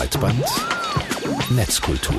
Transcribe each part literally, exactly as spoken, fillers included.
Breitband Netzkultur.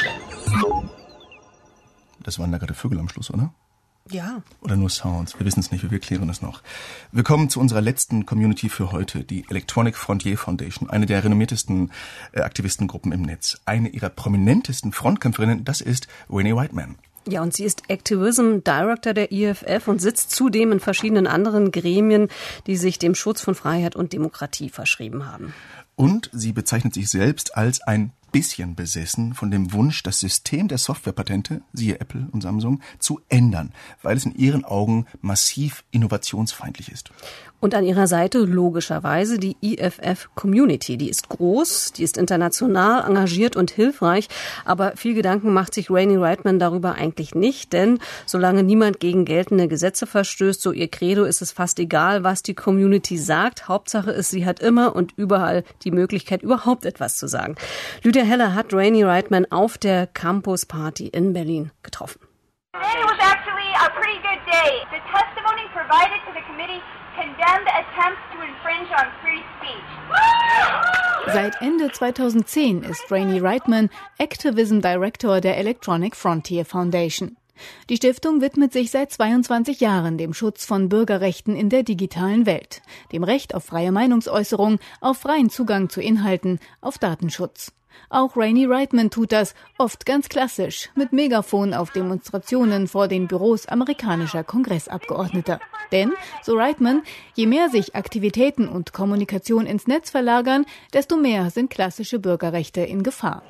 Das waren da gerade Vögel am Schluss, oder? Ja. Oder nur Sounds, wir wissen es nicht, wir klären es noch. Wir kommen zu unserer letzten Community für heute, die Electronic Frontier Foundation, eine der renommiertesten äh, Aktivistengruppen im Netz. Eine ihrer prominentesten Frontkämpferinnen, das ist Rainey Whiteman. Ja, und sie ist Activism Director der I F F und sitzt zudem in verschiedenen anderen Gremien, die sich dem Schutz von Freiheit und Demokratie verschrieben haben. Und sie bezeichnet sich selbst als ein bisschen besessen von dem Wunsch, das System der Softwarepatente, siehe Apple und Samsung, zu ändern, weil es in ihren Augen massiv innovationsfeindlich ist. Und an ihrer Seite logischerweise die I F F-Community. Die ist groß, die ist international engagiert und hilfreich, aber viel Gedanken macht sich Rainey Whiteman darüber eigentlich nicht, denn solange niemand gegen geltende Gesetze verstößt, so ihr Credo, ist es fast egal, was die Community sagt. Hauptsache ist, sie hat immer und überall die Möglichkeit, überhaupt etwas zu sagen. Lydia Heller hat Rainey Whiteman auf der Campus Party in Berlin getroffen. It was actually a pretty good day. The testimony provided to the committee condemned attempts to infringe on free speech. Seit Ende zweitausendzehn ist Rainey Whiteman Activism Director der Electronic Frontier Foundation. Die Stiftung widmet sich seit zweiundzwanzig Jahren dem Schutz von Bürgerrechten in der digitalen Welt, dem Recht auf freie Meinungsäußerung, auf freien Zugang zu Inhalten, auf Datenschutz. Auch Rainey Whiteman tut das, oft ganz klassisch, mit Megafon auf Demonstrationen vor den Büros amerikanischer Kongressabgeordneter. Denn, so Whiteman, je mehr sich Aktivitäten und Kommunikation ins Netz verlagern, desto mehr sind klassische Bürgerrechte in Gefahr.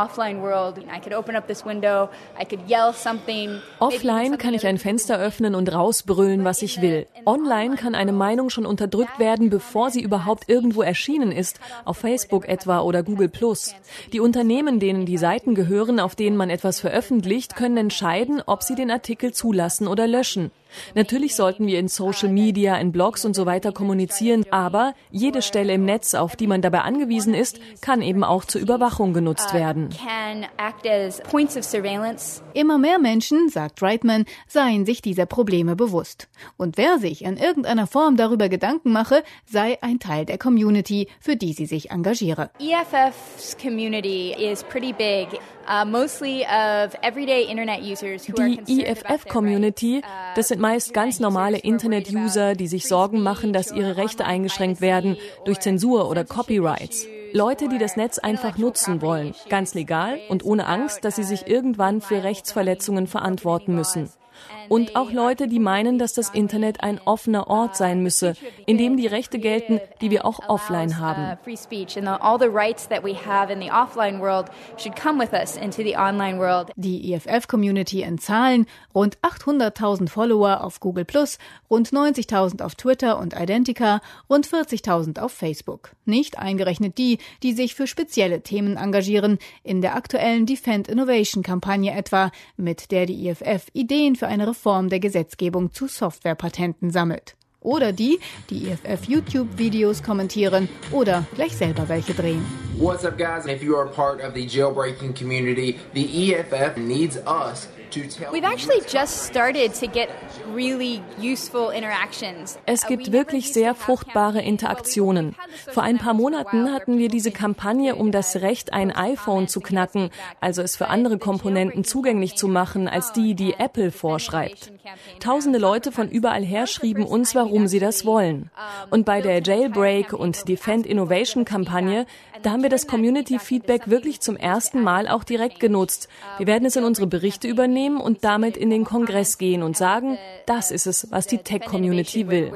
Offline kann ich ein Fenster öffnen und rausbrüllen, was ich will. Online kann eine Meinung schon unterdrückt werden, bevor sie überhaupt irgendwo erschienen ist, auf Facebook etwa oder Google plus. Die Unternehmen, denen die Seiten gehören, auf denen man etwas veröffentlicht, können entscheiden, ob sie den Artikel zulassen oder löschen. Natürlich sollten wir in Social Media, in Blogs und so weiter kommunizieren, aber jede Stelle im Netz, auf die man dabei angewiesen ist, kann eben auch zur Überwachung genutzt werden. Immer mehr Menschen, sagt Whiteman, seien sich dieser Probleme bewusst. Und wer sich in irgendeiner Form darüber Gedanken mache, sei ein Teil der Community, für die sie sich engagiere. E F F's community is pretty big. Uh, mostly of everyday internet users who are Die concerned I F about their F-Community, rights. das sind meist ganz normale Internet-User, die sich Sorgen machen, dass ihre Rechte eingeschränkt werden durch Zensur oder Copyrights. Leute, die das Netz einfach nutzen wollen, ganz legal und ohne Angst, dass sie sich irgendwann für Rechtsverletzungen verantworten müssen. Und auch Leute, die meinen, dass das Internet ein offener Ort sein müsse, in dem die Rechte gelten, die wir auch offline haben. Die I F F-Community in Zahlen: rund achthunderttausend Follower auf Google plus, rund neunzigtausend auf Twitter und Identica, rund vierzigtausend auf Facebook. Nicht eingerechnet die, die sich für spezielle Themen engagieren, in der aktuellen Defend Innovation-Kampagne etwa, mit der die I F F Ideen für eine Reform der Gesetzgebung zu Softwarepatenten sammelt. Oder die, die I F F-YouTube-Videos kommentieren oder gleich selber welche drehen. What's up, guys? If you are part of the jailbreaking community, the E F F needs us. We've actually just started to get really useful interactions. Es gibt wirklich sehr fruchtbare Interaktionen. Vor ein paar Monaten hatten wir diese Kampagne, um das Recht, ein iPhone zu knacken, also es für andere Komponenten zugänglich zu machen, als die, die Apple vorschreibt. Tausende Leute von überall her schrieben uns, warum sie das wollen. Und bei der Jailbreak und Defend Innovation Kampagne, da haben wir das Community Feedback wirklich zum ersten Mal auch direkt genutzt. Wir werden es in unsere Berichte übernehmen und damit in den Kongress gehen und sagen, das ist es, was die Tech-Community will.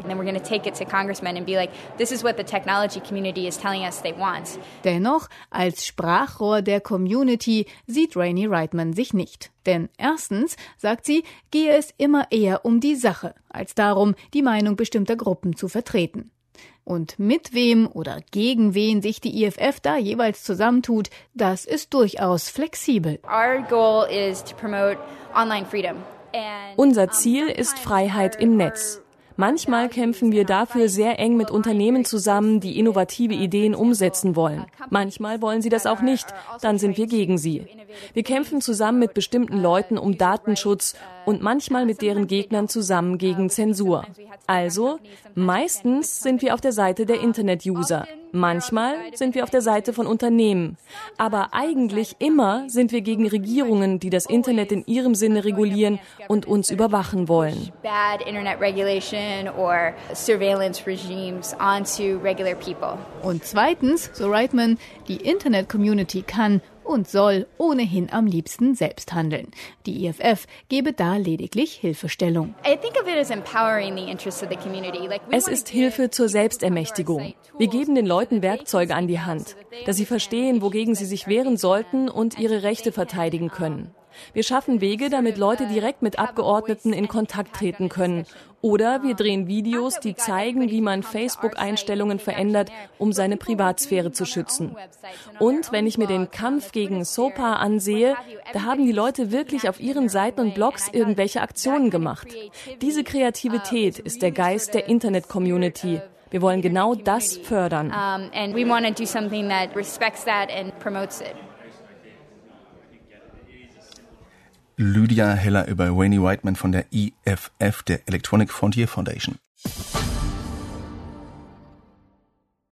Dennoch, als Sprachrohr der Community sieht Rainey Whiteman sich nicht. Denn erstens, sagt sie, gehe es immer eher um die Sache, als darum, die Meinung bestimmter Gruppen zu vertreten. Und mit wem oder gegen wen sich die I F F da jeweils zusammentut, das ist durchaus flexibel. Our goal is to promote online freedom. Unser Ziel ist Freiheit im Netz. Manchmal kämpfen wir dafür sehr eng mit Unternehmen zusammen, die innovative Ideen umsetzen wollen. Manchmal wollen sie das auch nicht, dann sind wir gegen sie. Wir kämpfen zusammen mit bestimmten Leuten um Datenschutz und manchmal mit deren Gegnern zusammen gegen Zensur. Also, meistens sind wir auf der Seite der Internet-User. Manchmal sind wir auf der Seite von Unternehmen. Aber eigentlich immer sind wir gegen Regierungen, die das Internet in ihrem Sinne regulieren und uns überwachen wollen. Bad internet regulation or surveillance regimes onto regular people. Und zweitens, so Reitman, die Internet-Community kann und soll ohnehin am liebsten selbst handeln. Die I F F gebe da lediglich Hilfestellung. Es ist Hilfe zur Selbstermächtigung. Wir geben den Leuten Werkzeuge an die Hand, dass sie verstehen, wogegen sie sich wehren sollten und ihre Rechte verteidigen können. Wir schaffen Wege, damit Leute direkt mit Abgeordneten in Kontakt treten können. Oder wir drehen Videos, die zeigen, wie man Facebook-Einstellungen verändert, um seine Privatsphäre zu schützen. Und wenn ich mir den Kampf gegen SOPA ansehe, da haben die Leute wirklich auf ihren Seiten und Blogs irgendwelche Aktionen gemacht. Diese Kreativität ist der Geist der Internet-Community. Wir wollen genau das fördern. Lydia Heller über Rainy Reitman von der E F F, der Electronic Frontier Foundation.